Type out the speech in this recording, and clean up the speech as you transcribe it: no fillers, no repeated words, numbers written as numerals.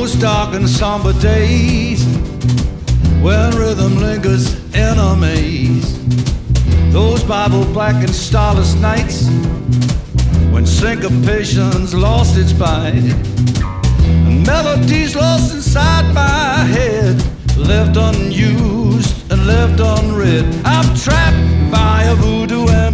Those dark and somber days when rhythm lingers in a maze. Those Bible black and starless nights when syncopation's lost its bite, and melodies lost inside my head, left unused and left unread. I'm trapped by a voodoo